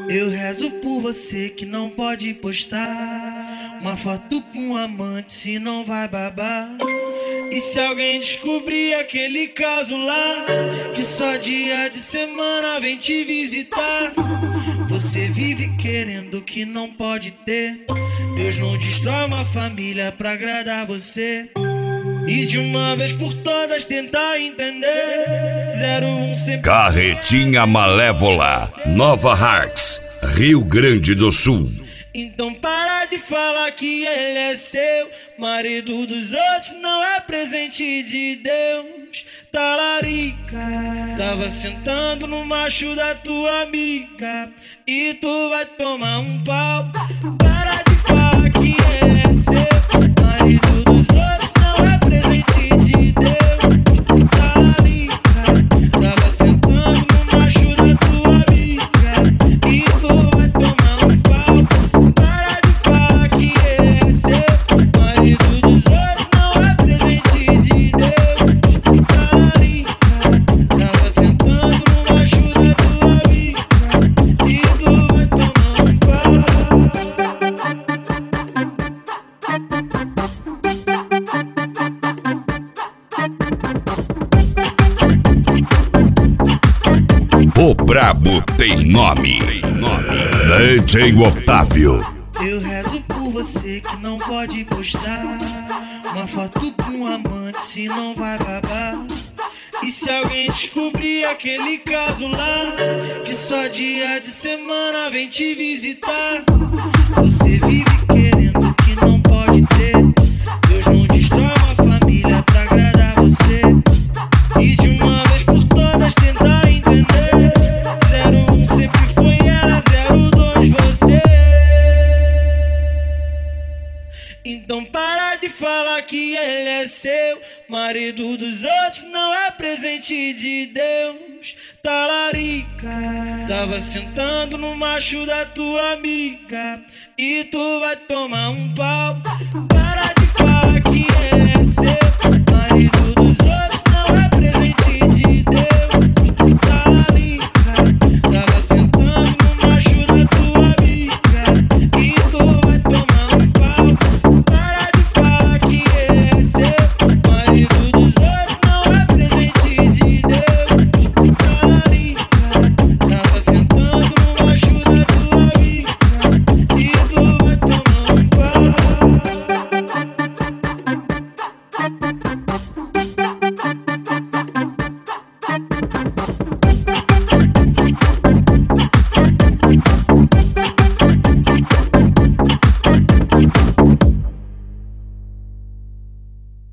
Eu rezo por você que não pode postar uma foto com um amante, se não vai babar. E se alguém descobrir aquele caso lá, que só dia de semana vem te visitar. Você vive querendo o que não pode ter. Deus não destrói uma família pra agradar você. E de uma vez por todas tentar entender. 01 sempre... Carretinha Malévola, Nova Hartz, Rio Grande do Sul. Então para de falar que ele é seu. Marido dos outros não é presente de Deus. Talarica, tava sentando no macho da tua amiga e tu vai tomar um pau. Para de falar que ele é seu. Marido dos outros não é presente de Deus. Talarica, tava sentando no macho da tua amiga e tu vai tomar um pau. Para de falar que ele é seu. Marido dos outros não é presente de Deus. Talarica, tava sentando no macho da tua amiga e tu vai tomar um pau. O brabo tem nome. DJ Otávio. Eu rezo por você que não pode postar uma foto com um amante, se não vai babar. E se alguém descobrir aquele caso lá, que só dia de semana vem te visitar. Você vive querendo o que não pode ter. Deus não destrói uma família pra agradar você. E de uma vez por todas tentar entender. 01 sempre foi ela, 02 você. Então para de falar que ele é seu. Marido dos outros não é presente de Deus. Talarica, tava sentando no macho da tua amiga e tu vai tomar um pau. Para de falar que ele é seu. Marido dos outros não é presente de Deus. Talarica, tava sentando no macho da tua amiga e tu vai tomar um pau. Para de falar que ele é seu. Marido dos outros não é presente de Deus. Talarica, tava sentando no macho da tua amiga e tu vai tomar um pau.